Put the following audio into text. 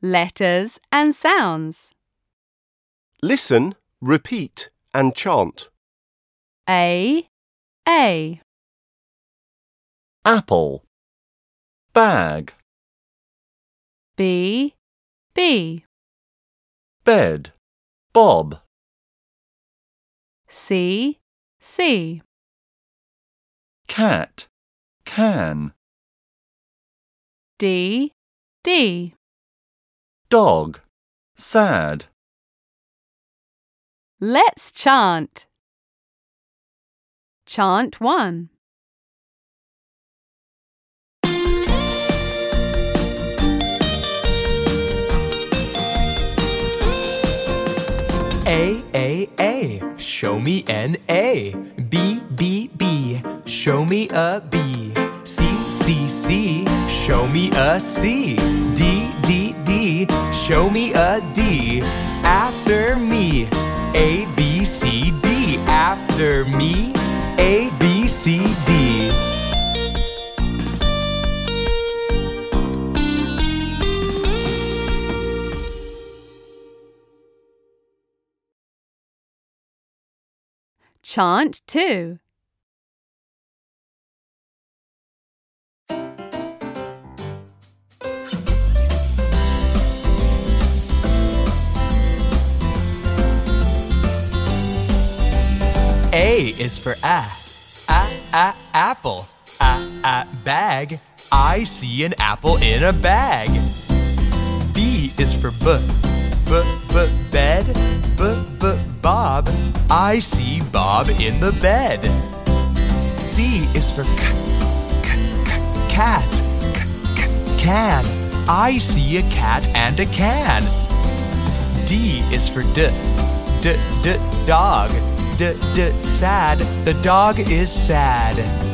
letters and sounds. Listen, repeat and chant. A, Apple. Bag. B, Bed. Bob. C, Cat. Can. D, Dog. Sad. Let's chant. Chant 1. A, show me an A. B, show me a B. C, show me a C. D, show me a D. After me, A, B, C, D. After me, A, B, C, D. Chant 2. A is for apple. Bag. I see an apple in a bag. B is for bed. Bob. I see Bob in the bed. C is for cat. Can. I see a cat and a can. D is for dog. Sad. The dog is sad.